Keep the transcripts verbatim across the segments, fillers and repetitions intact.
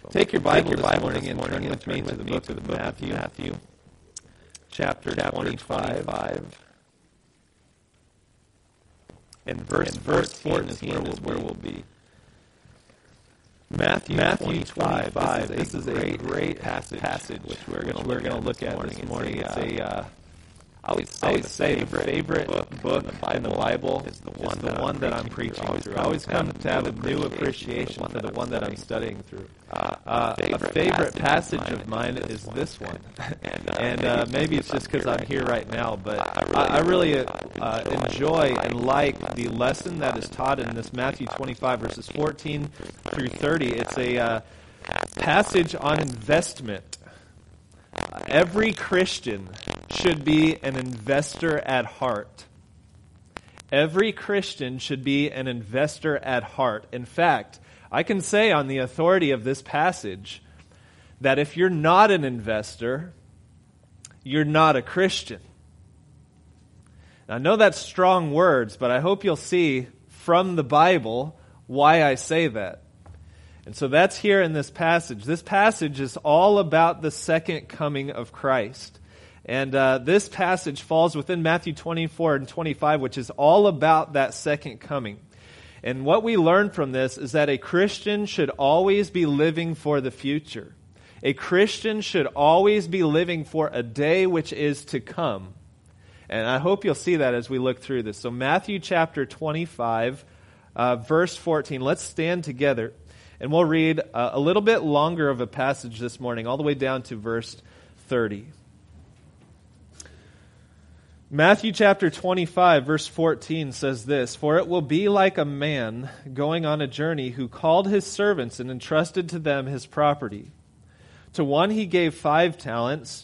Take your Bible, Take your Bible this morning and turn with me to the book of Matthew, Matthew chapter, chapter twenty-five, twenty-five. And verse, and verse fourteen is where we'll, where we'll be. Matthew, Matthew twenty-five. This is a, this is a great, great passage, passage which we're going we're going to look at this morning. It's a, uh, I would say, I would say the favorite book, book in, the Bible, in the Bible is the one, is the that, one that I'm preaching through. through. I always come to have a new appreciation for the one that I'm studying through. Uh, uh, a favorite, favorite passage of mine is this one, and, uh, and uh, maybe it's just because I'm here right now, but I really, I really uh, enjoy and like the lesson that is taught in this Matthew twenty-five, verses fourteen through thirty. It's a uh, passage on investment. Every Christian should be an investor at heart. Every Christian should be an investor at heart. In fact, I can say on the authority of this passage that if you're not an investor, you're not a Christian. Now, I know that's strong words, but I hope you'll see from the Bible why I say that. And so that's here in this passage. This passage is all about the second coming of Christ. And uh, this passage falls within Matthew twenty-four and twenty-five, which is all about that second coming. And what we learn from this is that a Christian should always be living for the future. A Christian should always be living for a day which is to come. And I hope you'll see that as we look through this. So Matthew chapter twenty-five, uh, verse fourteen. Let's stand together. And we'll read uh, a little bit longer of a passage this morning, all the way down to verse thirty. Matthew chapter twenty-five, verse fourteen says this, "For it will be like a man going on a journey who called his servants and entrusted to them his property. To one he gave five talents,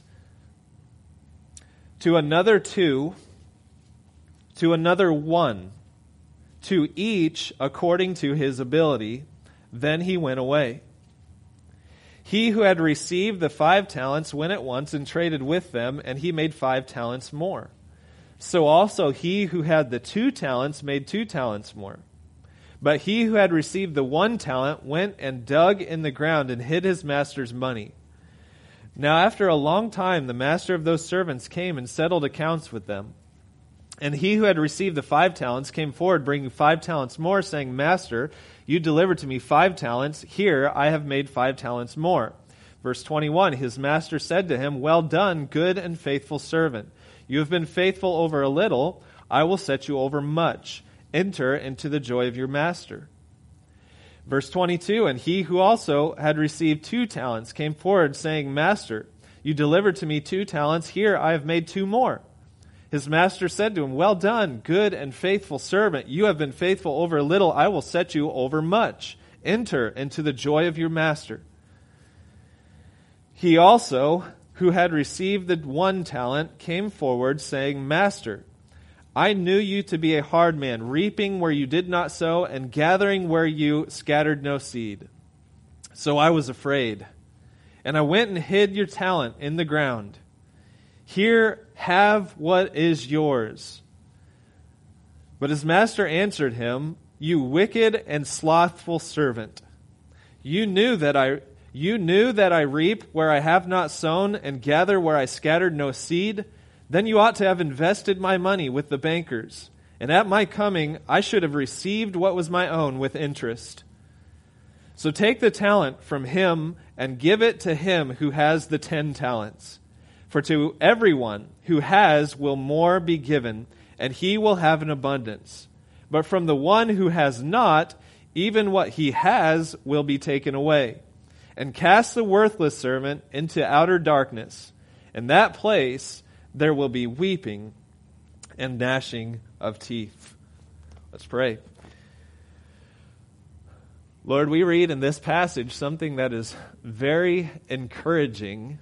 to another two, to another one, to each according to his ability. Then he went away. He who had received the five talents went at once and traded with them, and he made five talents more. So also he who had the two talents made two talents more. But he who had received the one talent went and dug in the ground and hid his master's money. Now after a long time the master of those servants came and settled accounts with them. And he who had received the five talents came forward, bringing five talents more, saying, Master, you delivered to me five talents. Here I have made five talents more. Verse twenty-one, his master said to him, Well done, good and faithful servant. You have been faithful over a little. I will set you over much. Enter into the joy of your master. Verse twenty-two, and he who also had received two talents came forward, saying, Master, you delivered to me two talents. Here I have made two more. His master said to him, Well done, good and faithful servant. You have been faithful over a little. I will set you over much. Enter into the joy of your master. He also, who had received the one talent, came forward, saying, Master, I knew you to be a hard man, reaping where you did not sow, and gathering where you scattered no seed. So I was afraid, and I went and hid your talent in the ground. Here, have what is yours. But his master answered him, You wicked and slothful servant. You knew that I you knew that I reap where I have not sown and gather where I scattered no seed. Then you ought to have invested my money with the bankers, and at my coming I should have received what was my own with interest. So take the talent from him and give it to him who has the ten talents. For to everyone who has will more be given, and he will have an abundance. But from the one who has not, even what he has will be taken away. And cast the worthless servant into outer darkness. In that place there will be weeping and gnashing of teeth." Let's pray. Lord, we read in this passage something that is very encouraging,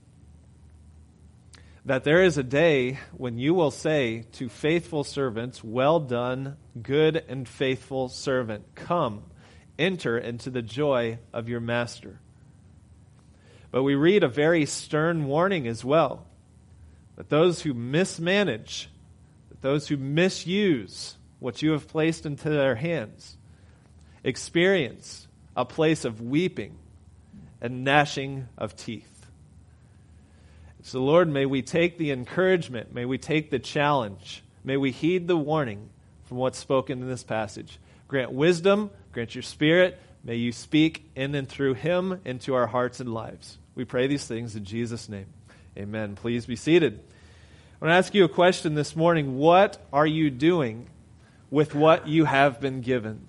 that there is a day when you will say to faithful servants, Well done, good and faithful servant. Come, enter into the joy of your master. But we read a very stern warning as well, that those who mismanage, that those who misuse what you have placed into their hands, experience a place of weeping and gnashing of teeth. So Lord, may we take the encouragement, may we take the challenge, may we heed the warning from what's spoken in this passage. Grant wisdom, grant your Spirit, may you speak in and through him into our hearts and lives. We pray these things in Jesus' name. Amen. Please be seated. I want to ask you a question this morning. What are you doing with what you have been given?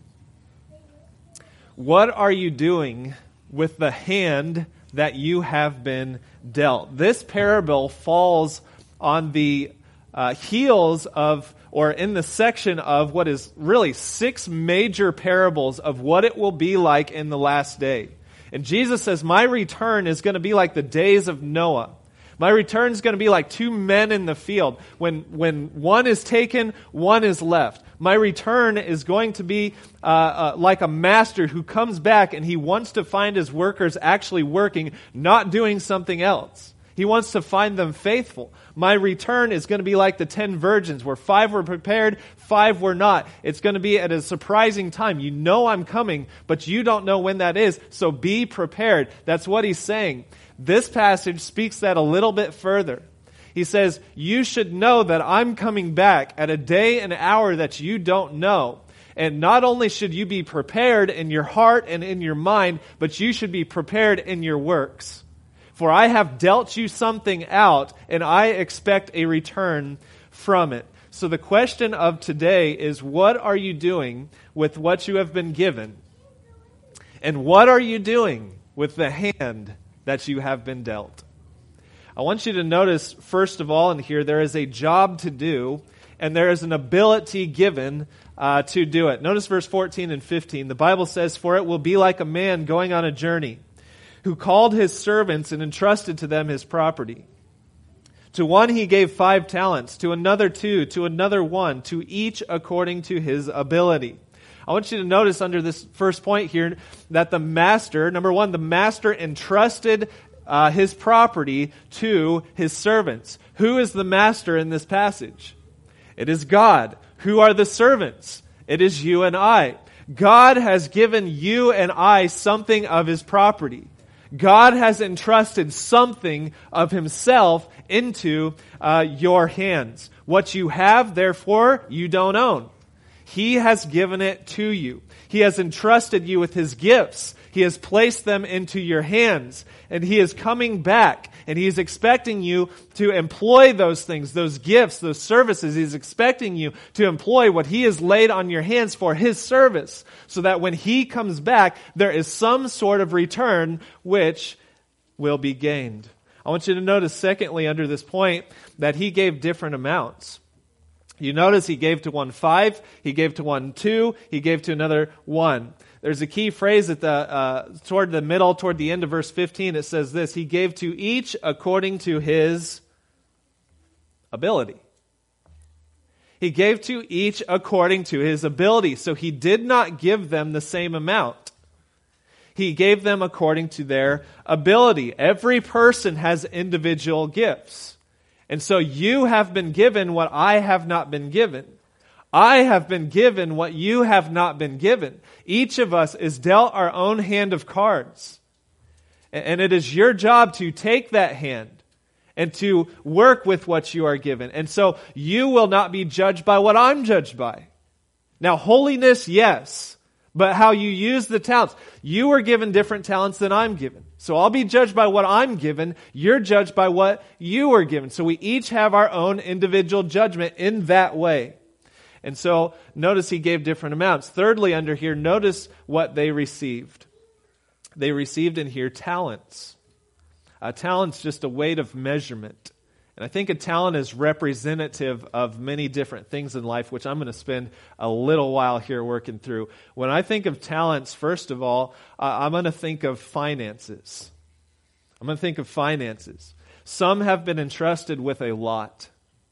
What are you doing with the hand that you have been dealt? This parable falls on the uh, heels of, or in the section of what is really six major parables of what it will be like in the last day. And Jesus says, my return is going to be like the days of Noah. My return is going to be like two men in the field. When when one is taken, one is left. My return is going to be uh, uh, like a master who comes back and he wants to find his workers actually working, not doing something else. He wants to find them faithful. My return is going to be like the ten virgins, where five were prepared, five were not. It's going to be at a surprising time. You know I'm coming, but you don't know when that is, so be prepared. That's what he's saying. This passage speaks that a little bit further. He says, you should know that I'm coming back at a day and hour that you don't know. And not only should you be prepared in your heart and in your mind, but you should be prepared in your works. For I have dealt you something out, and I expect a return from it. So the question of today is, what are you doing with what you have been given? And what are you doing with the hand that you have been dealt? I want you to notice, first of all, in here, there is a job to do, and there is an ability given uh, to do it. Notice verse fourteen and fifteen. The Bible says, for it will be like a man going on a journey, who called his servants and entrusted to them his property. To one he gave five talents, to another two, to another one, to each according to his ability. I want you to notice under this first point here that the master, number one, the master entrusted uh, his property to his servants. Who is the master in this passage? It is God. Who are the servants? It is you and I. God has given you and I something of his property. God has entrusted something of himself into uh, your hands. What you have, therefore, you don't own. He has given it to you. He has entrusted you with his gifts. He has placed them into your hands. And he is coming back. And he is expecting you to employ those things, those gifts, those services. He is expecting you to employ what he has laid on your hands for his service, so that when he comes back, there is some sort of return which will be gained. I want you to notice, secondly, under this point, that he gave different amounts. You notice he gave to one five, he gave to one two, he gave to another one. There's a key phrase at the uh, toward the middle, toward the end of verse fifteen. It says this: he gave to each according to his ability. He gave to each according to his ability. So he did not give them the same amount. He gave them according to their ability. Every person has individual gifts. And so you have been given what I have not been given. I have been given what you have not been given. Each of us is dealt our own hand of cards. And it is your job to take that hand and to work with what you are given. And so you will not be judged by what I'm judged by. Now, holiness, yes, but how you use the talents. You are given different talents than I'm given. So I'll be judged by what I'm given. You're judged by what you are given. So we each have our own individual judgment in that way. And so notice he gave different amounts. Thirdly, under here, notice what they received. They received in here talents. A talent's just a weight of measurement. And I think a talent is representative of many different things in life, which I'm going to spend a little while here working through. When I think of talents, first of all, uh, I'm going to think of finances. I'm going to think of finances. Some have been entrusted with a lot.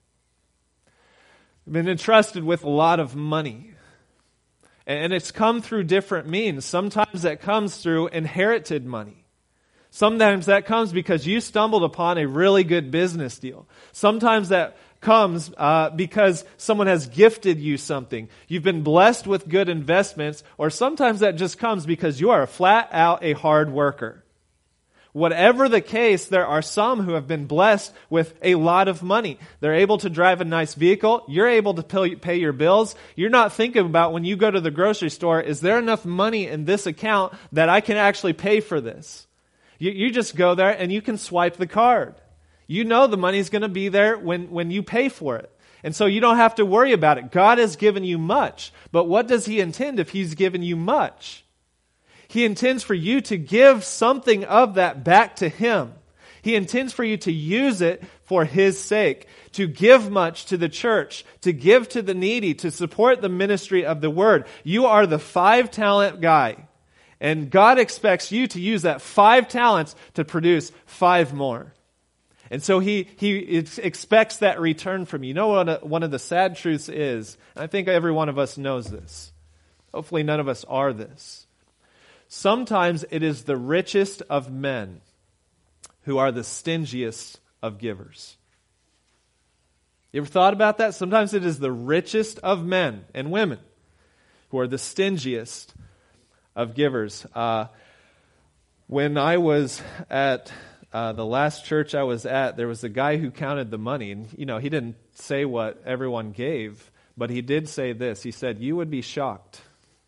Been entrusted with a lot of money. And it's come through different means. Sometimes that comes through inherited money. Sometimes that comes because you stumbled upon a really good business deal. Sometimes that comes uh, because someone has gifted you something. You've been blessed with good investments, or sometimes that just comes because you are flat out a hard worker. Whatever the case, there are some who have been blessed with a lot of money. They're able to drive a nice vehicle. You're able to pay, pay your bills. You're not thinking about when you go to the grocery store, is there enough money in this account that I can actually pay for this? You, you just go there and you can swipe the card. You know the money's going to be there when, when you pay for it. And so you don't have to worry about it. God has given you much. But what does He intend if He's given you much? He intends for you to give something of that back to Him. He intends for you to use it for His sake, to give much to the church, to give to the needy, to support the ministry of the Word. You are the five talent guy. And God expects you to use that five talents to produce five more. And so he, he expects that return from you. You know what one of the sad truths is? I think every one of us knows this. Hopefully none of us are this. Sometimes it is the richest of men who are the stingiest of givers. You ever thought about that? Sometimes it is the richest of men and women who are the stingiest of givers. Uh, when I was at uh, the last church I was at, there was a guy who counted the money. And, you know, he didn't say what everyone gave, but he did say this. He said, "You would be shocked."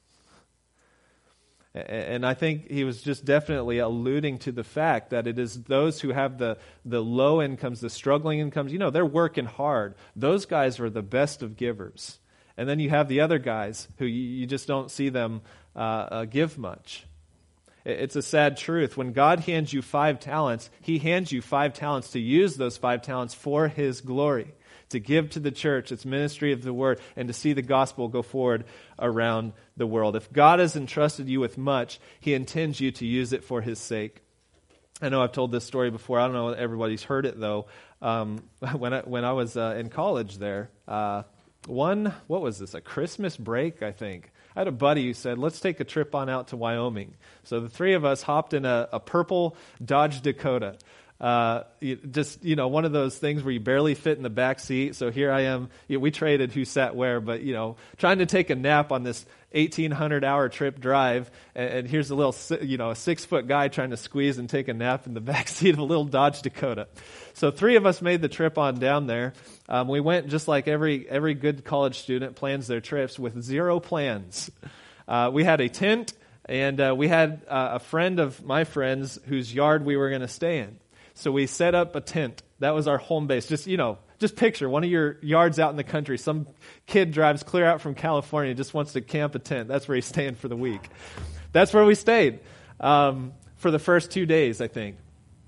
And I think he was just definitely alluding to the fact that it is those who have the, the low incomes, the struggling incomes, you know, they're working hard. Those guys are the best of givers. And then you have the other guys who you, you just don't see them uh, uh, give much. It's a sad truth. When God hands you five talents, He hands you five talents to use those five talents for His glory, to give to the church, its ministry of the Word, and to see the gospel go forward around the world. If God has entrusted you with much, He intends you to use it for His sake. I know I've told this story before. I don't know if everybody's heard it, though. Um, when, I, when I was uh, in college there, uh, one, what was this, a Christmas break, I think. I had a buddy who said, let's take a trip on out to Wyoming. So the three of us hopped in a, a purple Dodge Dakota. Uh, just, you know, one of those things where you barely fit in the back seat. So here I am. You know, we traded who sat where, but, you know, trying to take a nap on this eighteen hundred hour trip drive. And, and here's a little, you know, a six foot guy trying to squeeze and take a nap in the back seat of a little Dodge Dakota. So three of us made the trip on down there. Um, we went just like every, every good college student plans their trips with zero plans. Uh, we had a tent and, uh, we had uh, a friend of my friend's whose yard we were going to stay in. So we set up a tent. That was our home base. Just, you know, just picture one of your yards out in the country. Some kid drives clear out from California, just wants to camp a tent. That's where he's staying for the week. That's where we stayed um, for the first two days, I think.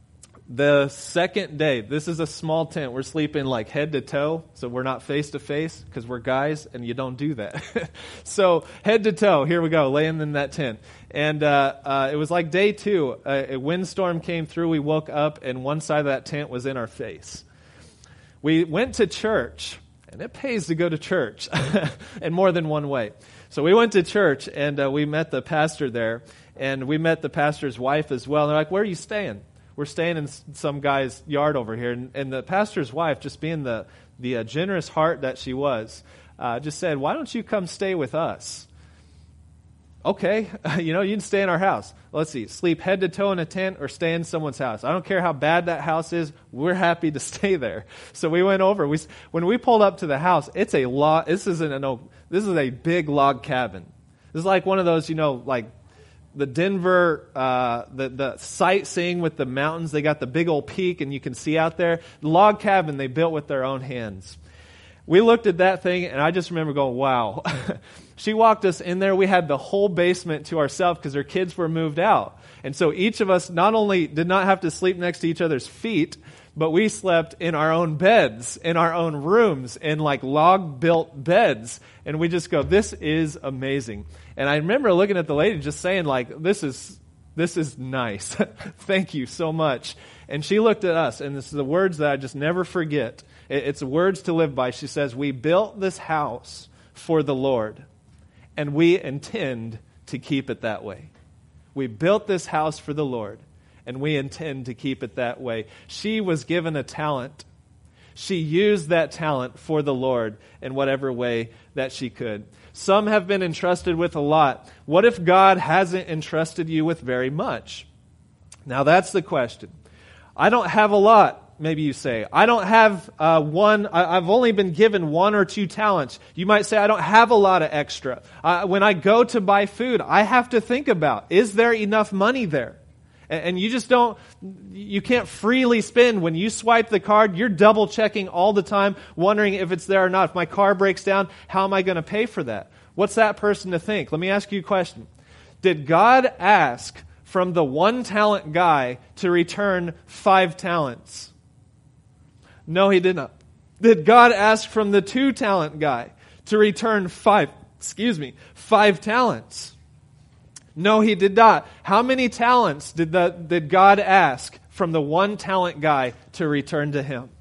The second day, this is a small tent. We're sleeping like head to toe, so we're not face to face because we're guys and you don't do that. So head to toe, here we go, laying in that tent. And uh, uh, it was like day two. A, a windstorm came through. We woke up and one side of that tent was in our face. We went to church, and it pays to go to church in more than one way. So we went to church and uh, we met the pastor there, and we met the pastor's wife as well. And they're like, "Where are you staying?" We're staying in some guy's yard over here. And, and the pastor's wife, just being the, the uh, generous heart that she was, uh, just said, "Why don't you come stay with us?" Okay, you know, you can stay in our house. Let's see, sleep head to toe in a tent or stay in someone's house. I don't care how bad that house is. We're happy to stay there. So we went over. We When we pulled up to the house, it's a log. This isn't an open, this is a big log cabin. This is like one of those, you know, like the Denver, uh, the, the sightseeing with the mountains. They got the big old peak and you can see out there. The log cabin they built with their own hands. We looked at that thing and I just remember going, wow. She walked us in there. We had the whole basement to ourselves because her kids were moved out. And so each of us not only did not have to sleep next to each other's feet, but we slept in our own beds, in our own rooms, in like log-built beds. And we just go, this is amazing. And I remember looking at the lady just saying like, this is this is nice. Thank you so much. And she looked at us, and this is the words that I just never forget. It's words to live by. She says, "We built this house for the Lord, and we intend to keep it that way." We built this house for the Lord, and we intend to keep it that way. She was given a talent. She used that talent for the Lord in whatever way that she could. Some have been entrusted with a lot. What if God hasn't entrusted you with very much? Now that's the question. I don't have a lot. Maybe you say, I don't have uh, one, I, I've only been given one or two talents. You might say, I don't have a lot of extra. Uh, when I go to buy food, I have to think about, is there enough money there? And, and you just don't, you can't freely spend. When you swipe the card, you're double checking all the time, wondering if it's there or not. If my car breaks down, how am I going to pay for that? What's that person to think? Let me ask you a question. Did God ask from the one talent guy to return five talents? No, he did not. Did God ask from the two talent guy to return five, excuse me, five talents? No, he did not. How many talents did the, did God ask from the one talent guy to return to him?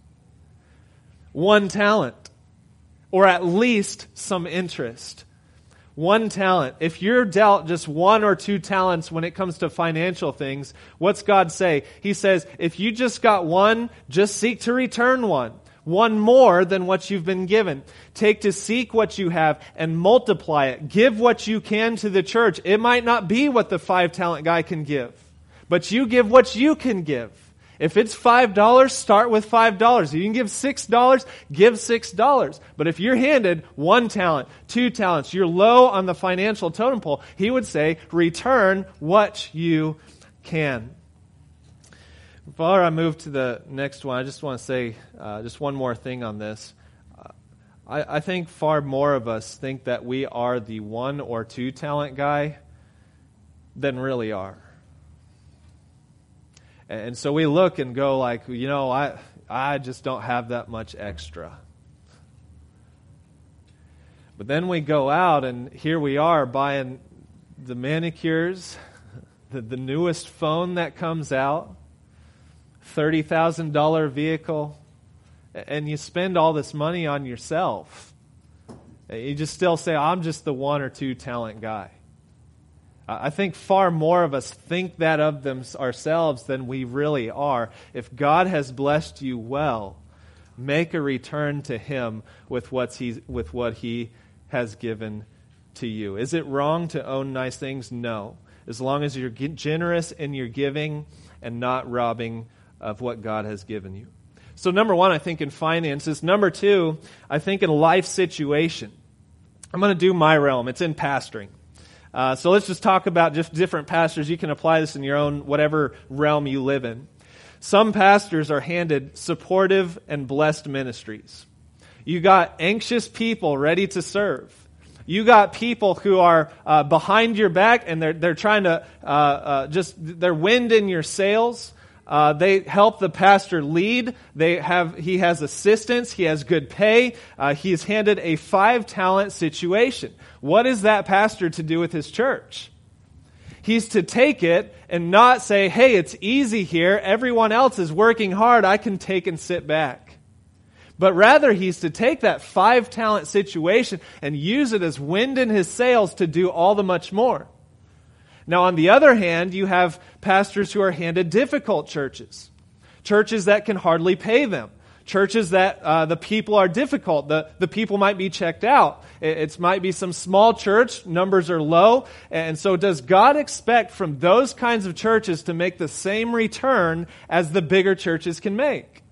One talent. Or at least some interest. One talent. If you're dealt just one or two talents when it comes to financial things, what's God say? He says, if you just got one, just seek to return one. One more than what you've been given. Take to seek what you have and multiply it. Give what you can to the church. It might not be what the five talent guy can give, but you give what you can give. If it's five dollars, start with five dollars. If you can give six dollars, give six dollars. But if you're handed one talent, two talents, you're low on the financial totem pole, he would say, return what you can. Before I move to the next one, I just want to say uh, just one more thing on this. Uh, I, I think far more of us think that we are the one or two talent guy than really are. And so we look and go like, you know, I I just don't have that much extra. But then we go out and here we are buying the manicures, the, the newest phone that comes out, thirty thousand dollars vehicle, and you spend all this money on yourself. You just still say, I'm just the one or two talent guy. I think far more of us think that of them ourselves than we really are. If God has blessed you well, make a return to Him with what's he, with what He has given to you. Is it wrong to own nice things? No. As long as you're generous in your giving and not robbing of what God has given you. So number one, I think in finances. Number two, I think in life situation. I'm going to do my realm. It's in pastoring. Uh, so let's just talk about just different pastors. You can apply this in your own, whatever realm you live in. Some pastors are handed supportive and blessed ministries. You got anxious people ready to serve. You got people who are uh, behind your back and they're they're trying to uh, uh, just they're wind in your sails. Uh, they help the pastor lead. They have he has assistants. He has good pay. Uh, he is handed a five talent situation. What is that pastor to do with his church? He's to take it and not say, "Hey, it's easy here. Everyone else is working hard. I can take and sit back." But rather, he's to take that five talent situation and use it as wind in his sails to do all the much more. Now, on the other hand, you have pastors who are handed difficult churches, churches that can hardly pay them, churches that uh, the people are difficult, the, the people might be checked out. It, it might be some small church, numbers are low, and so does God expect from those kinds of churches to make the same return as the bigger churches can make?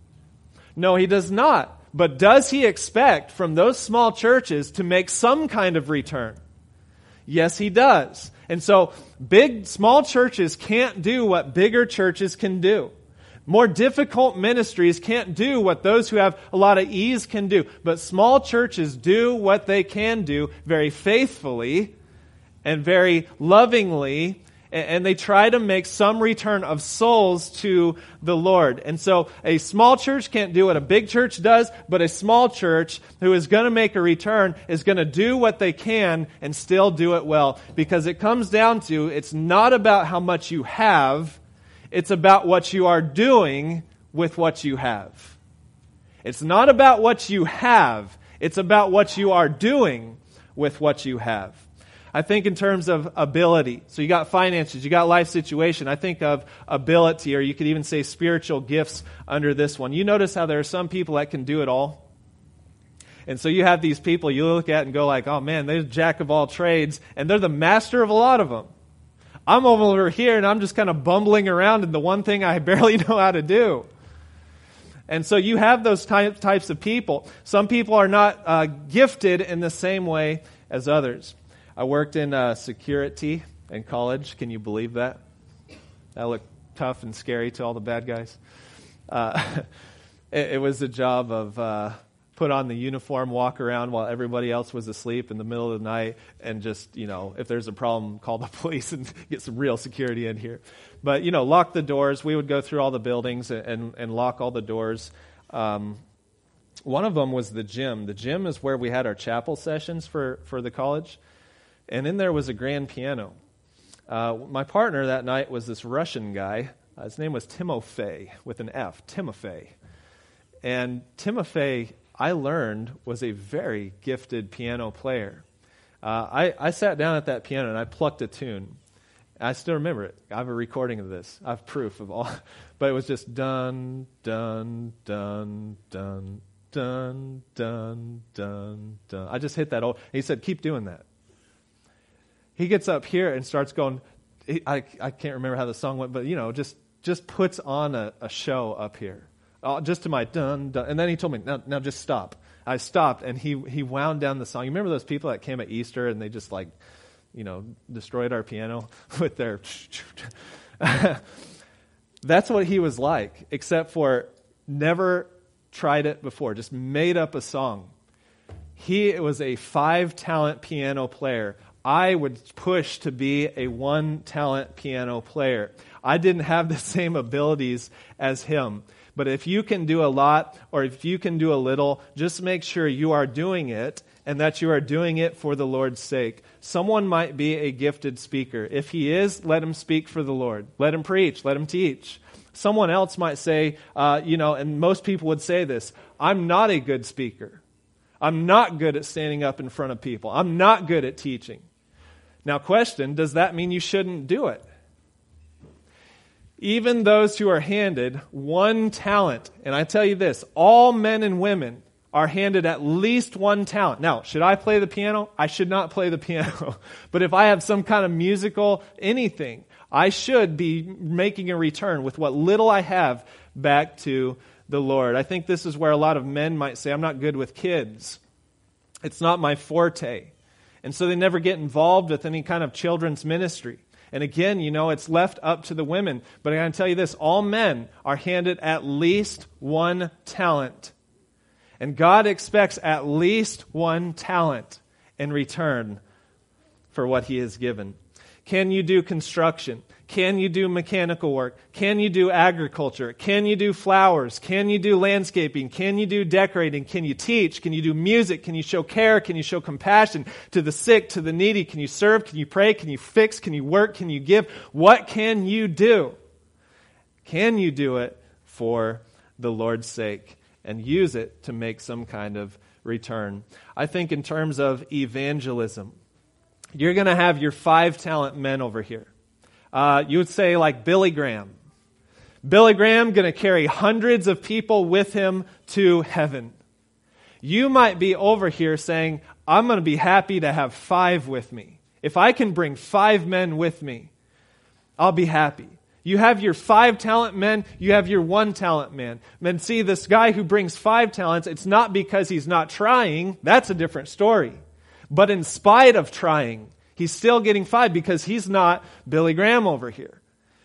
No, He does not. But does He expect from those small churches to make some kind of return? Yes, He does. And so big, small churches can't do what bigger churches can do. More difficult ministries can't do what those who have a lot of ease can do. But small churches do what they can do very faithfully and very lovingly, and they try to make some return of souls to the Lord. And so a small church can't do what a big church does, but a small church who is going to make a return is going to do what they can and still do it well. Because it comes down to, it's not about how much you have, it's about what you are doing with what you have. It's not about what you have, it's about what you are doing with what you have. I think in terms of ability. So you got finances, you got life situation. I think of ability, or you could even say spiritual gifts under this one. You notice how there are some people that can do it all. And so you have these people you look at and go like, oh man, they're jack of all trades, and they're the master of a lot of them. I'm over here and I'm just kind of bumbling around in the one thing I barely know how to do. And so you have those type, types of people. Some people are not uh, gifted in the same way as others. I worked in uh, security in college. Can you believe that? That looked tough and scary to all the bad guys. Uh, it, it was a job of uh, put on the uniform, walk around while everybody else was asleep in the middle of the night, and just, you know, if there's a problem, call the police and get some real security in here. But, you know, lock the doors. We would go through all the buildings and, and lock all the doors. Um, one of them was the gym. The gym is where we had our chapel sessions for, for the college. And in there was a grand piano. Uh, my partner that night was this Russian guy. Uh, his name was Timofey, with an F, Timofey. And Timofey, I learned, was a very gifted piano player. Uh, I, I sat down at that piano and I plucked a tune. I still remember it. I have a recording of this. I have proof of all. But it was just dun, dun, dun, dun, dun, dun, dun, dun. I just hit that old. He said, keep doing that. He gets up here and starts going, I, I can't remember how the song went, but, you know, just, just puts on a, a show up here. Uh, just to my dun, dun. And then he told me, now, now just stop. I stopped, and he, he wound down the song. You remember those people that came at Easter and they just, like, you know, destroyed our piano with their... That's what he was like, except for never tried it before, just made up a song. He was a five-talent piano player. I would push to be a one-talent piano player. I didn't have the same abilities as him. But if you can do a lot, or if you can do a little, just make sure you are doing it, and that you are doing it for the Lord's sake. Someone might be a gifted speaker. If he is, let him speak for the Lord. Let him preach. Let him teach. Someone else might say, uh, you know, and most people would say this, I'm not a good speaker. I'm not good at standing up in front of people. I'm not good at teaching. Now, question, does that mean you shouldn't do it? Even those who are handed one talent, and I tell you this, all men and women are handed at least one talent. Now, should I play the piano? I should not play the piano. But if I have some kind of musical anything, I should be making a return with what little I have back to the Lord. I think this is where a lot of men might say, I'm not good with kids. It's not my forte. And so they never get involved with any kind of children's ministry. And again, you know, it's left up to the women. But I gotta tell you this, all men are handed at least one talent. And God expects at least one talent in return for what he has given. Can you do construction? Can you do mechanical work? Can you do agriculture? Can you do flowers? Can you do landscaping? Can you do decorating? Can you teach? Can you do music? Can you show care? Can you show compassion to the sick, to the needy? Can you serve? Can you pray? Can you fix? Can you work? Can you give? What can you do? Can you do it for the Lord's sake and use it to make some kind of return? I think in terms of evangelism, you're going to have your five talent men over here. Uh, you would say like Billy Graham. Billy Graham going to carry hundreds of people with him to heaven. You might be over here saying, I'm going to be happy to have five with me. If I can bring five men with me, I'll be happy. You have your five talent men, you have your one talent man. And see, this guy who brings five talents, it's not because he's not trying. That's a different story. But in spite of trying, he's still getting five because he's not Billy Graham over here.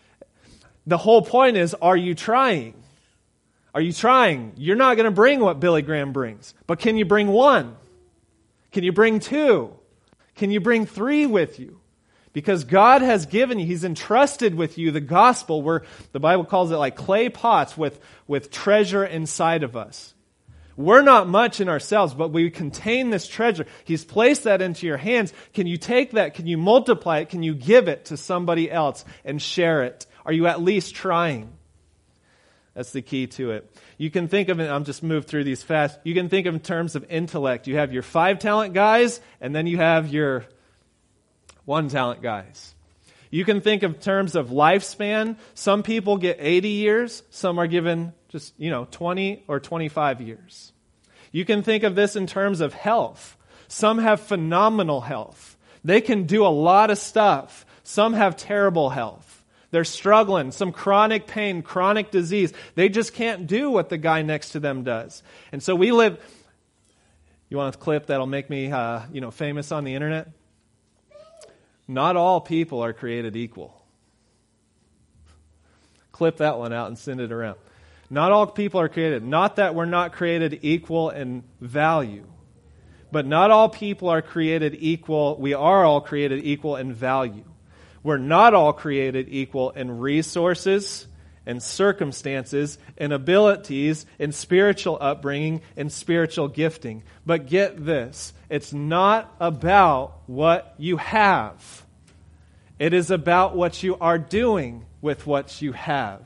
The whole point is, are you trying? Are you trying? You're not going to bring what Billy Graham brings. But can you bring one? Can you bring two? Can you bring three with you? Because God has given you, he's entrusted with you the gospel, where the Bible calls it like clay pots with, with treasure inside of us. We're not much in ourselves, but we contain this treasure. He's placed that into your hands. Can you take that? Can you multiply it? Can you give it to somebody else and share it? Are you at least trying? That's the key to it. You can think of it, I'm just moved through these fast. You can think of in terms of intellect. You have your five talent guys, and then you have your one talent guys. You can think of terms of lifespan. Some people get eighty years. Some are given just, you know, twenty or twenty-five years. You can think of this in terms of health. Some have phenomenal health. They can do a lot of stuff. Some have terrible health. They're struggling, some chronic pain, chronic disease. They just can't do what the guy next to them does. And so we live... You want a clip that'll make me, uh, you know, famous on the internet? Not all people are created equal. Clip that one out and send it around. Not all people are created. Not that we're not created equal in value, but not all people are created equal. We are all created equal in value. We're not all created equal in resources and circumstances and abilities and spiritual upbringing and spiritual gifting. But get this, it's not about what you have. It is about what you are doing with what you have.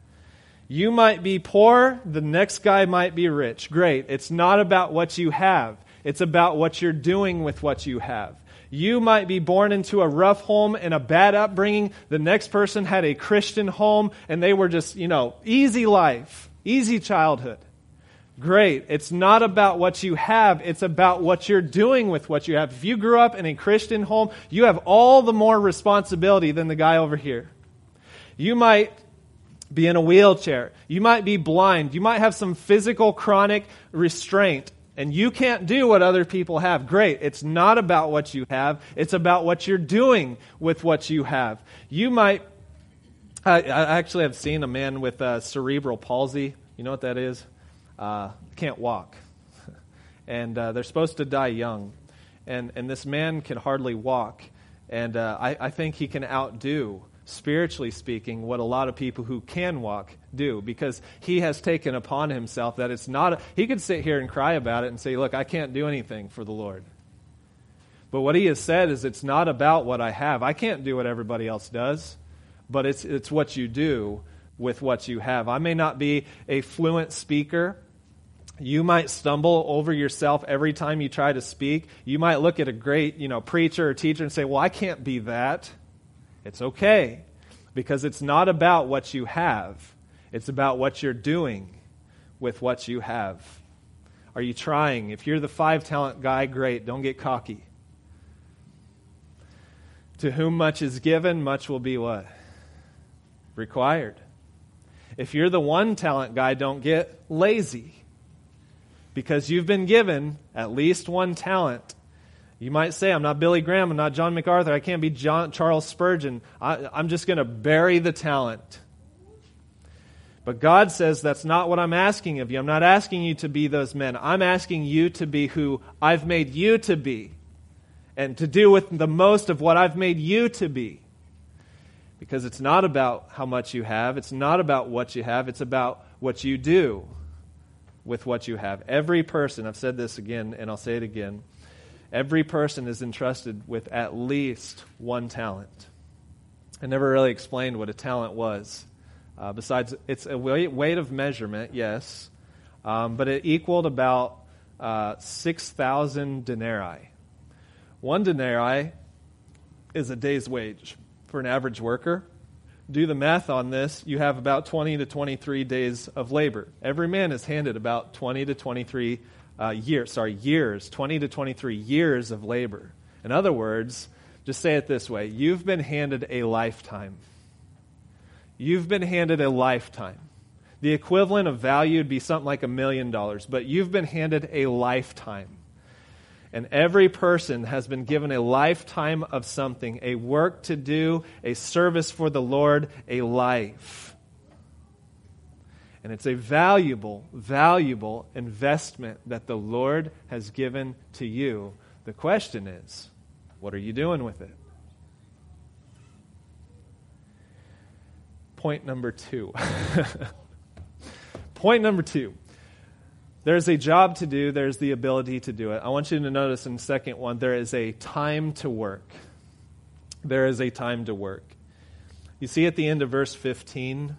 You might be poor, the next guy might be rich. Great. It's not about what you have. It's about what you're doing with what you have. You might be born into a rough home and a bad upbringing. The next person had a Christian home and they were just, you know, easy life, easy childhood. Great. It's not about what you have. It's about what you're doing with what you have. If you grew up in a Christian home, you have all the more responsibility than the guy over here. You might be in a wheelchair. You might be blind. You might have some physical chronic restraint. And you can't do what other people have. Great. It's not about what you have. It's about what you're doing with what you have. You might... I, I actually have seen a man with uh, cerebral palsy. You know what that is? Uh, can't walk. And uh, they're supposed to die young. And, and this man can hardly walk. And uh, I, I think he can outdo, spiritually speaking, what a lot of people who can walk do, because he has taken upon himself that it's not, a, he could sit here and cry about it and say, look, I can't do anything for the Lord. But what he has said is it's not about what I have. I can't do what everybody else does, but it's it's what you do with what you have. I may not be a fluent speaker. You might stumble over yourself every time you try to speak. You might look at a great, you know, preacher or teacher and say, well, I can't be that. It's okay, because it's not about what you have. It's about what you're doing with what you have. Are you trying? If you're the five-talent guy, great. Don't get cocky. To whom much is given, much will be what? Required. If you're the one-talent guy, don't get lazy, because you've been given at least one talent. You might say, I'm not Billy Graham, I'm not John MacArthur, I can't be John, Charles Spurgeon. I, I'm just going to bury the talent. But God says that's not what I'm asking of you. I'm not asking you to be those men. I'm asking you to be who I've made you to be, and to do with the most of what I've made you to be. Because it's not about how much you have. It's not about what you have. It's about what you do with what you have. Every person, I've said this again and I'll say it again, every person is entrusted with at least one talent. I never really explained what a talent was. Uh, besides, it's a weight, weight of measurement, yes, um, but it equaled about uh, six thousand denarii. One denarii is a day's wage for an average worker. Do the math on this. You have about twenty to twenty-three days of labor. Every man is handed about twenty to twenty-three uh, years, sorry, years, twenty to twenty-three years of labor. In other words, just say it this way, you've been handed a lifetime. You've been handed a lifetime. The equivalent of value would be something like a million dollars, but you've been handed a lifetime. And every person has been given a lifetime of something, a work to do, a service for the Lord, a life. And it's a valuable, valuable investment that the Lord has given to you. The question is, what are you doing with it? Point number two. Point number two. There's a job to do. There's the ability to do it. I want you to notice in the second one, there is a time to work. There is a time to work. You see at the end of verse fifteen,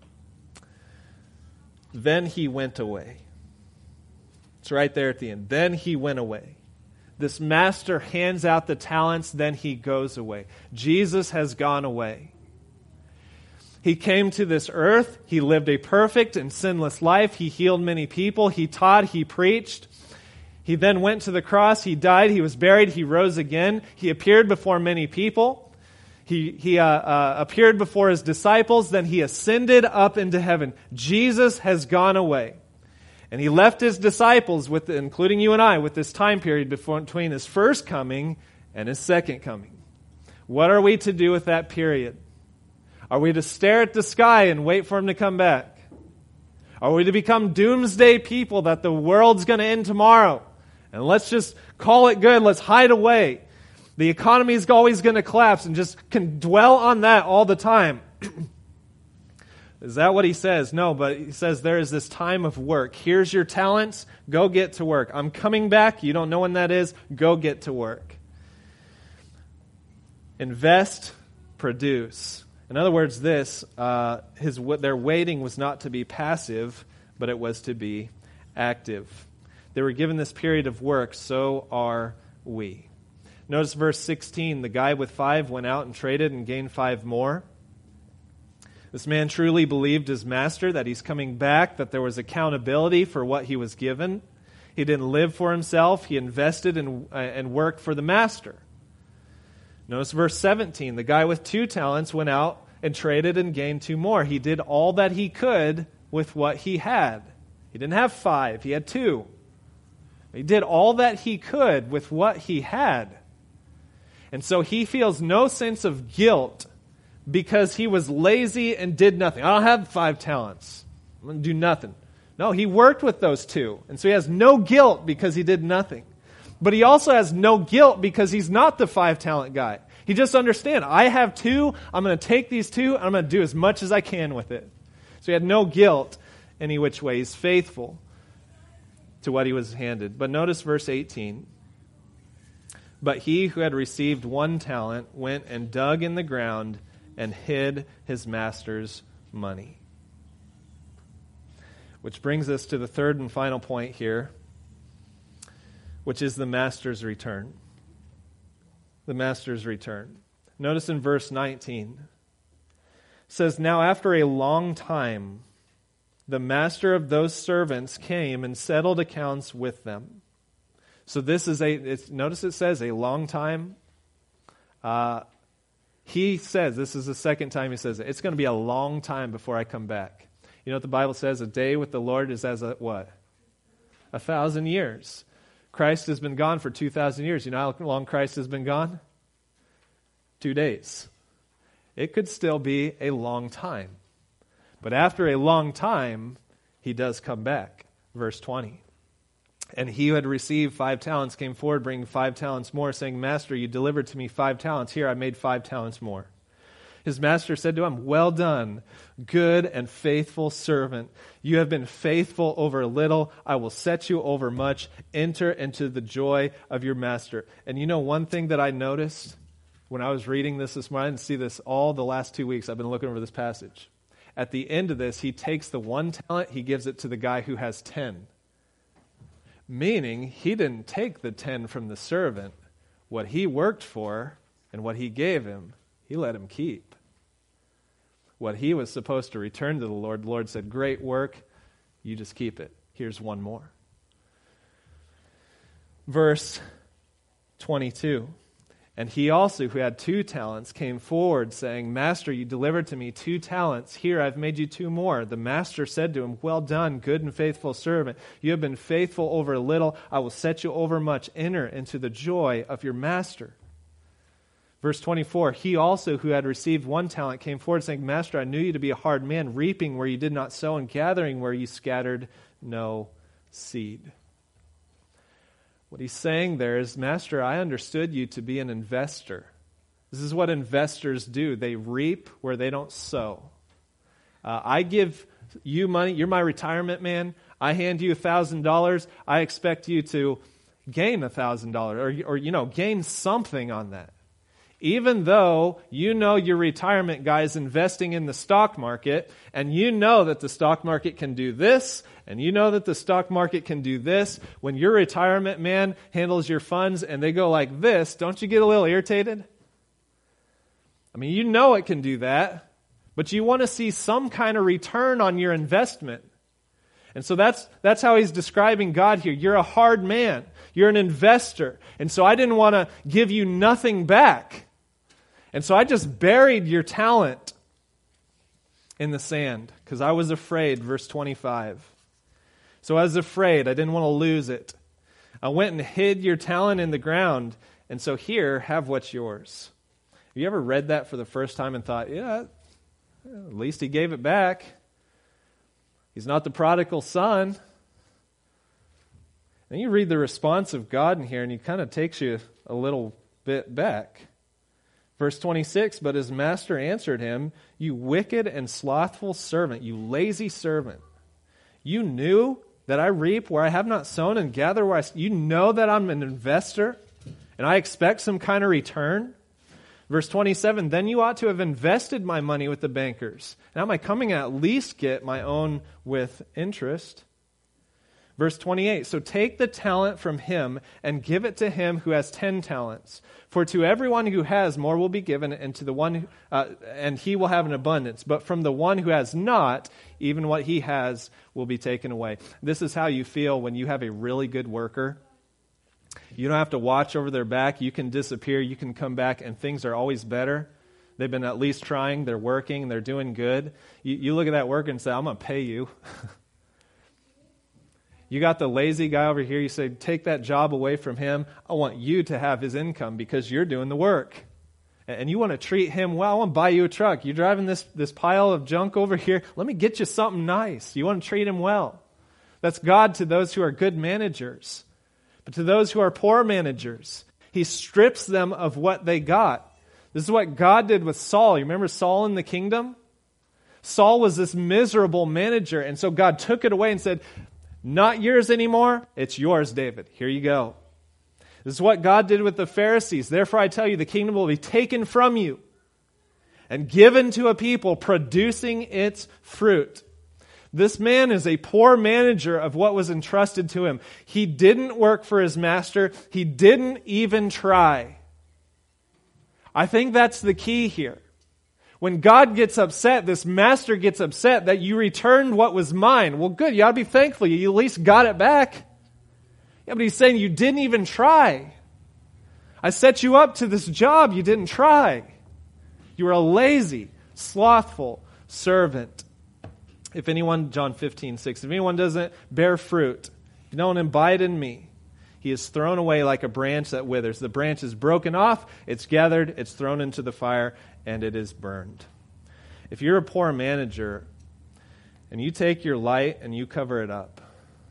then he went away. It's right there at the end. Then he went away. This master hands out the talents, then he goes away. Jesus has gone away. He came to this earth. He lived a perfect and sinless life. He healed many people. He taught. He preached. He then went to the cross. He died. He was buried. He rose again. He appeared before many people. He, he uh, uh, appeared before his disciples, then he ascended up into heaven. Jesus has gone away. And he left his disciples, with, including you and I, with this time period before, between his first coming and his second coming. What are we to do with that period? Are we to stare at the sky and wait for him to come back? Are we to become doomsday people that the world's going to end tomorrow? And let's just call it good. Let's hide away. The economy is always going to collapse and just can dwell on that all the time. Is that what he says? No, but he says there is this time of work. Here's your talents. Go get to work. I'm coming back. You don't know when that is. Go get to work. Invest, produce. In other words, this, uh, his their waiting was not to be passive, but it was to be active. They were given this period of work, so are we. Notice verse sixteen, the guy with five went out and traded and gained five more. This man truly believed his master, that he's coming back, that there was accountability for what he was given. He didn't live for himself. He invested and, uh, and worked for the master. Notice verse seventeen. The guy with two talents went out and traded and gained two more. He did all that he could with what he had. He didn't have five. He had two. He did all that he could with what he had. And so he feels no sense of guilt because he was lazy and did nothing. I don't have five talents. I'm going to do nothing. No, he worked with those two. And so he has no guilt because he did nothing. But he also has no guilt because he's not the five-talent guy. He just understands, I have two, I'm going to take these two, and I'm going to do as much as I can with it. So he had no guilt any which way. He's faithful to what he was handed. But notice verse eighteen. But he who had received one talent went and dug in the ground and hid his master's money. Which brings us to the third and final point here, which is the master's return. The master's return. Notice in verse nineteen, it says, Now after a long time, the master of those servants came and settled accounts with them. So this is a, it's, notice it says a long time. Uh, he says, this is the second time he says it, it's going to be a long time before I come back. You know what the Bible says? A day with the Lord is as a what? A thousand years. Christ has been gone for two thousand years. You know how long Christ has been gone? Two days. It could still be a long time. But after a long time, he does come back. Verse twenty. And he who had received five talents came forward, bringing five talents more, saying, Master, you delivered to me five talents. Here, I made five talents more. His master said to him, Well done, good and faithful servant. You have been faithful over little. I will set you over much. Enter into the joy of your master. And you know one thing that I noticed when I was reading this this morning, I didn't see this all the last two weeks. I've been looking over this passage. At the end of this, he takes the one talent, he gives it to the guy who has ten. Meaning, he didn't take the ten from the servant. What he worked for and what he gave him, he let him keep. What he was supposed to return to the Lord, the Lord said, Great work, you just keep it. Here's one more. Verse twenty-two. And he also, who had two talents, came forward, saying, Master, you delivered to me two talents. Here, I've made you two more. The master said to him, Well done, good and faithful servant. You have been faithful over a little. I will set you over much. Enter into the joy of your master. Verse twenty-four, he also, who had received one talent, came forward, saying, Master, I knew you to be a hard man, reaping where you did not sow and gathering where you scattered no seed. What he's saying there is, Master, I understood you to be an investor. This is what investors do. They reap where they don't sow. Uh, I give you money. You're my retirement man. I hand you one thousand dollars. I expect you to gain one thousand dollars or, or, you know, gain something on that. Even though you know your retirement guy is investing in the stock market, and you know that the stock market can do this, and you know that the stock market can do this, when your retirement man handles your funds and they go like this, don't you get a little irritated? I mean, you know it can do that, but you want to see some kind of return on your investment. And so that's that's how he's describing God here. You're a hard man. You're an investor. And so I didn't want to give you nothing back. And so I just buried your talent in the sand because I was afraid, verse twenty-five. So I was afraid. I didn't want to lose it. I went and hid your talent in the ground, and so here, have what's yours. Have you ever read that for the first time and thought, yeah, at least he gave it back. He's not the prodigal son. Then you read the response of God in here, and it kind of takes you a little bit back. Verse twenty-six, but his master answered him, you wicked and slothful servant, you lazy servant. You knew that I reap where I have not sown and gather where I... You know that I'm an investor and I expect some kind of return. Verse twenty-seven, then you ought to have invested my money with the bankers. Now am I coming at least get my own with interest? Verse twenty-eight, so take the talent from him and give it to him who has ten talents. For to everyone who has more will be given, and to the one who, uh, and he will have an abundance. But from the one who has not, even what he has will be taken away. This is how you feel when you have a really good worker. You don't have to watch over their back. You can disappear. You can come back, and things are always better. They've been at least trying. They're working. They're doing good. You, you look at that worker and say, I'm going to pay you. You got the lazy guy over here. You say, take that job away from him. I want you to have his income because you're doing the work. And you want to treat him well. I want to buy you a truck. You're driving this, this pile of junk over here. Let me get you something nice. You want to treat him well. That's God to those who are good managers. But to those who are poor managers, he strips them of what they got. This is what God did with Saul. You remember Saul in the kingdom? Saul was this miserable manager. And so God took it away and said, not yours anymore. It's yours, David. Here you go. This is what God did with the Pharisees. Therefore, I tell you, the kingdom will be taken from you and given to a people producing its fruit. This man is a poor manager of what was entrusted to him. He didn't work for his master. He didn't even try. I think that's the key here. When God gets upset, this master gets upset that you returned what was mine. Well, good. You ought to be thankful. You at least got it back. Yeah, but he's saying you didn't even try. I set you up to this job. You didn't try. You were a lazy, slothful servant. If anyone, John fifteen six, if anyone doesn't bear fruit, if you don't abide in me, he is thrown away like a branch that withers. The branch is broken off, it's gathered, it's thrown into the fire, and it is burned. If you're a poor manager and you take your light and you cover it up,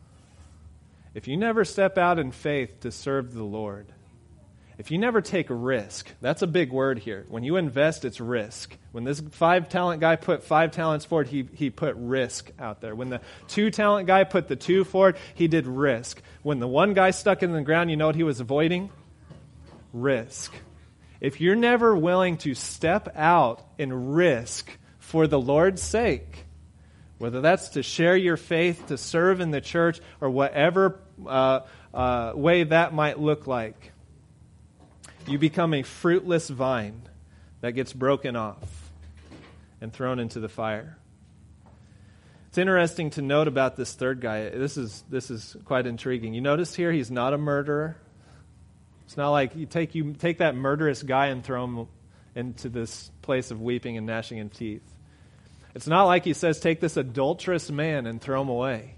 if you never step out in faith to serve the Lord, if you never take a risk, that's a big word here. When you invest, it's risk. When this five-talent guy put five talents forward, he, he put risk out there. When the two-talent guy put the two forward, he did risk. When the one guy stuck in the ground, you know what he was avoiding? Risk. If you're never willing to step out and risk for the Lord's sake, whether that's to share your faith, to serve in the church, or whatever uh, uh, way that might look like, you become a fruitless vine that gets broken off and thrown into the fire. It's interesting to note about this third guy. This is this is quite intriguing. You notice here he's not a murderer. It's not like you take you take that murderous guy and throw him into this place of weeping and gnashing of teeth. It's not like he says, take this adulterous man and throw him away.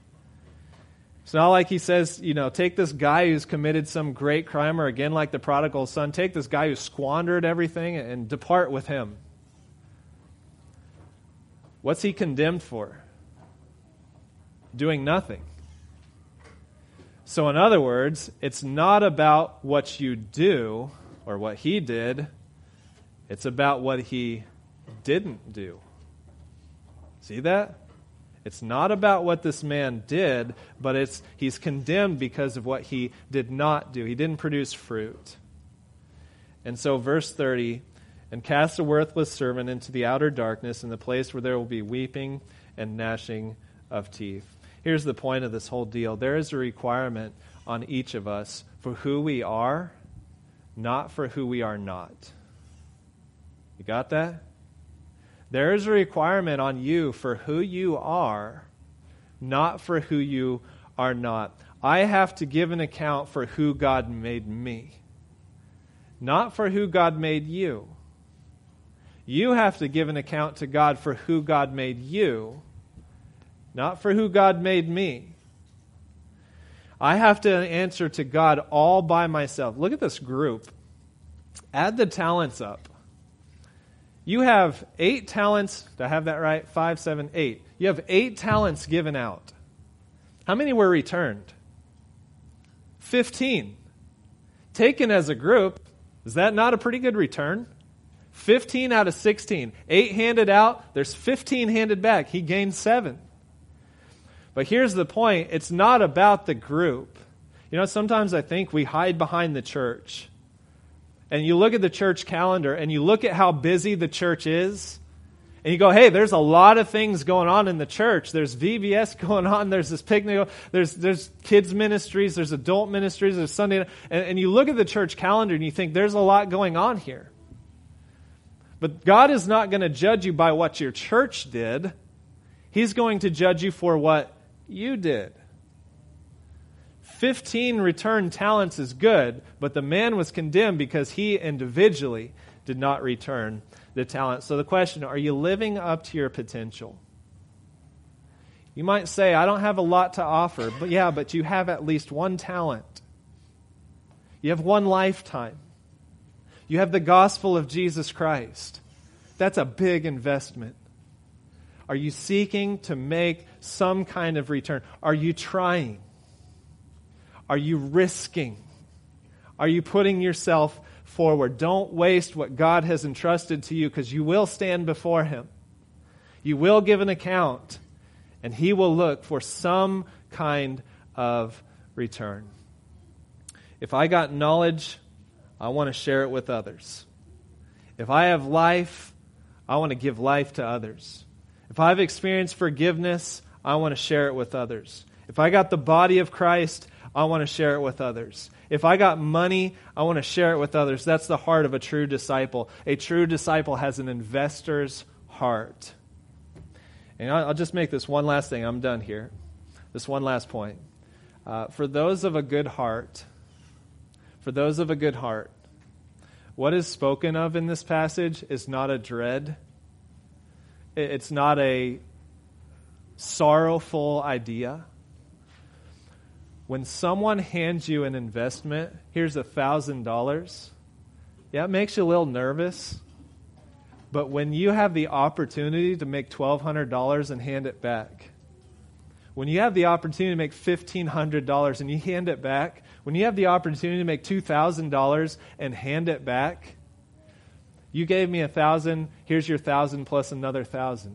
It's not like he says, you know, take this guy who's committed some great crime, or again, like the prodigal son, take this guy who squandered everything and depart with him. What's he condemned for? Doing nothing. So in other words, it's not about what you do or what he did. It's about what he didn't do. See that? It's not about what this man did, but it's he's condemned because of what he did not do. He didn't produce fruit. And so verse thirty, and cast a worthless servant into the outer darkness, in the place where there will be weeping and gnashing of teeth. Here's the point of this whole deal. There is a requirement on each of us for who we are, not for who we are not. You got that? There is a requirement on you for who you are, not for who you are not. I have to give an account for who God made me, not for who God made you. You have to give an account to God for who God made you, not for who God made me. I have to answer to God all by myself. Look at this group. Add the talents up. You have eight talents. Did I have that right? Five, seven, eight. You have eight talents given out. How many were returned? Fifteen. Taken as a group, is that not a pretty good return? Fifteen out of sixteen. Eight handed out, there's fifteen handed back. He gained seven. But here's the point. It's not about the group. You know, sometimes I think we hide behind the church. And you look at the church calendar and you look at how busy the church is. And you go, hey, there's a lot of things going on in the church. There's V B S going on. There's this picnic. There's there's kids ministries. There's adult ministries. There's Sunday. And, and you look at the church calendar and you think there's a lot going on here. But God is not going to judge you by what your church did. He's going to judge you for what you did. Fifteen returned talents is good, but the man was condemned because he individually did not return the talent. So the question, are you living up to your potential? You might say, I don't have a lot to offer, but yeah, but you have at least one talent. You have one lifetime. You have the gospel of Jesus Christ. That's a big investment. Are you seeking to make some kind of return? Are you trying? Are you risking? Are you putting yourself forward? Don't waste what God has entrusted to you, because you will stand before Him. You will give an account, and He will look for some kind of return. If I got knowledge, I want to share it with others. If I have life, I want to give life to others. If I've experienced forgiveness, I want to share it with others. If I got the body of Christ, I want to share it with others. If I got money, I want to share it with others. That's the heart of a true disciple. A true disciple has an investor's heart. And I'll just make this one last thing. I'm done here. This one last point. Uh, for those of a good heart, for those of a good heart, what is spoken of in this passage is not a dread. It's not a sorrowful idea. When someone hands you an investment, here's a thousand dollars. Yeah, it makes you a little nervous. But when you have the opportunity to make twelve hundred dollars and hand it back, when you have the opportunity to make fifteen hundred dollars and you hand it back, when you have the opportunity to make two thousand dollars and hand it back, you gave me a thousand, here's your thousand plus another thousand.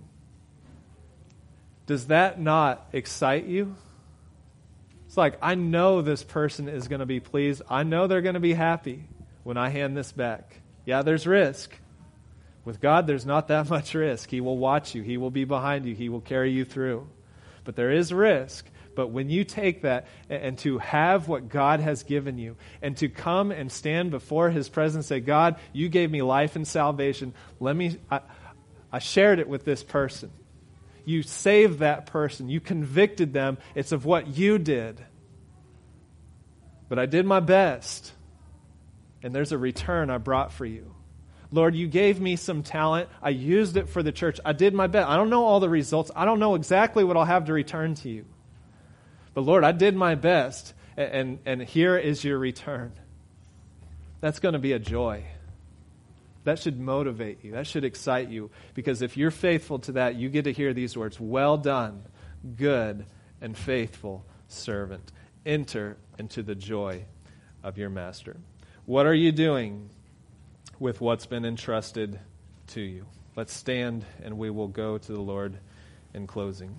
Does that not excite you? It's like, I know this person is going to be pleased. I know they're going to be happy when I hand this back. Yeah, there's risk. With God, there's not that much risk. He will watch you. He will be behind you. He will carry you through. But there is risk. But when you take that and to have what God has given you and to come and stand before His presence and say, God, you gave me life and salvation. Let me, I, I shared it with this person. You saved that person. You convicted them. It's of what you did. But I did my best. And there's a return I brought for you. Lord, you gave me some talent. I used it for the church. I did my best. I don't know all the results. I don't know exactly what I'll have to return to you. But Lord, I did my best. And, and, and here is your return. That's going to be a joy. That should motivate you. That should excite you. Because if you're faithful to that, you get to hear these words, well done, good and faithful servant. Enter into the joy of your master. What are you doing with what's been entrusted to you? Let's stand and we will go to the Lord in closing.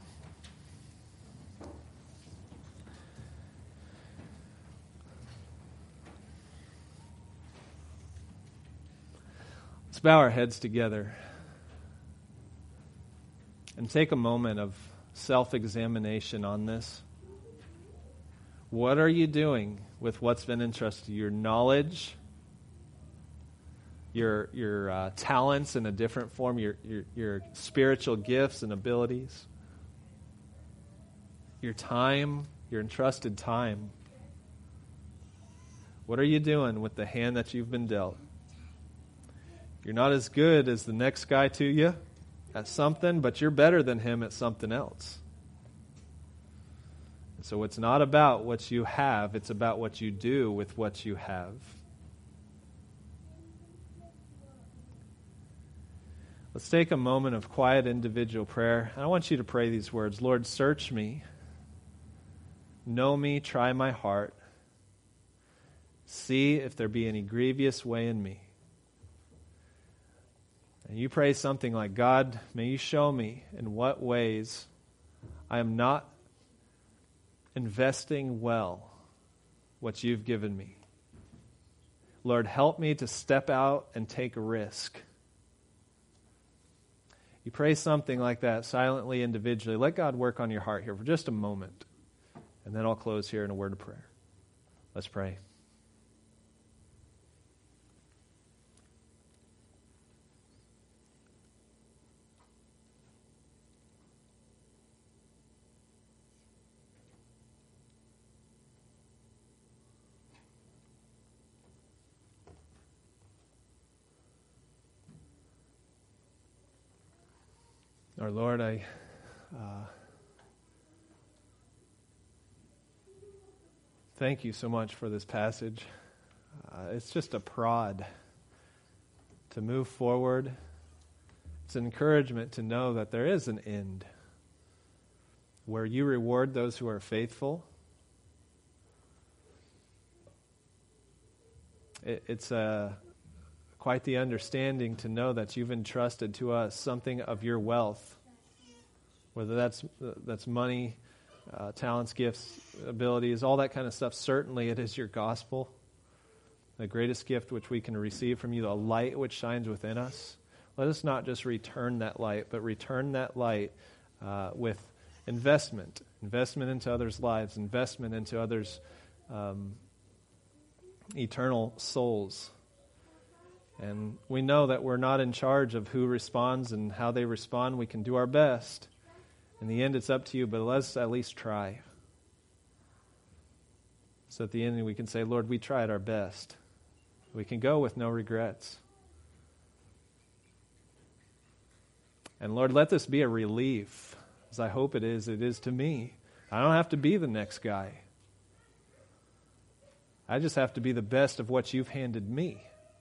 Let's bow our heads together and take a moment of self-examination on this. What are you doing with what's been entrusted to you? Your knowledge, your your uh, talents in a different form, your, your your spiritual gifts and abilities, your time, your entrusted time. What are you doing with the hand that you've been dealt? You're not as good as the next guy to you at something, but you're better than him at something else. So it's not about what you have, it's about what you do with what you have. Let's take a moment of quiet individual prayer. I want you to pray these words. Lord, search me. Know me, try my heart. See if there be any grievous way in me. And you pray something like, God, may you show me in what ways I am not investing well what you've given me. Lord, help me to step out and take a risk. You pray something like that silently, individually. Let God work on your heart here for just a moment. And then I'll close here in a word of prayer. Let's pray. Our Lord, I uh, thank you so much for this passage. Uh, it's just a prod to move forward. It's an encouragement to know that there is an end where you reward those who are faithful. It, it's a quite the understanding to know that you've entrusted to us something of your wealth, whether that's that's money, uh, talents, gifts, abilities, all that kind of stuff. Certainly it is your gospel, the greatest gift which we can receive from you, the light which shines within us. Let us not just return that light, but return that light uh, with investment, investment into others' lives, investment into others' um, eternal souls. And we know that we're not in charge of who responds and how they respond. We can do our best. In the end, it's up to you, but let's at least try. So at the end, we can say, Lord, we tried our best. We can go with no regrets. And Lord, let this be a relief, as I hope it is, it is to me. I don't have to be the next guy. I just have to be the best of what you've handed me.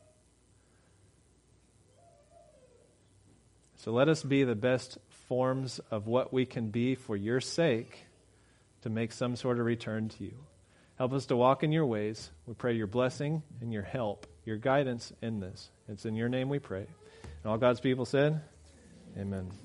So let us be the best forms of what we can be for your sake to make some sort of return to you. Help us to walk in your ways. We pray your blessing and your help, your guidance in this. It's in your name we pray. And all God's people said, amen.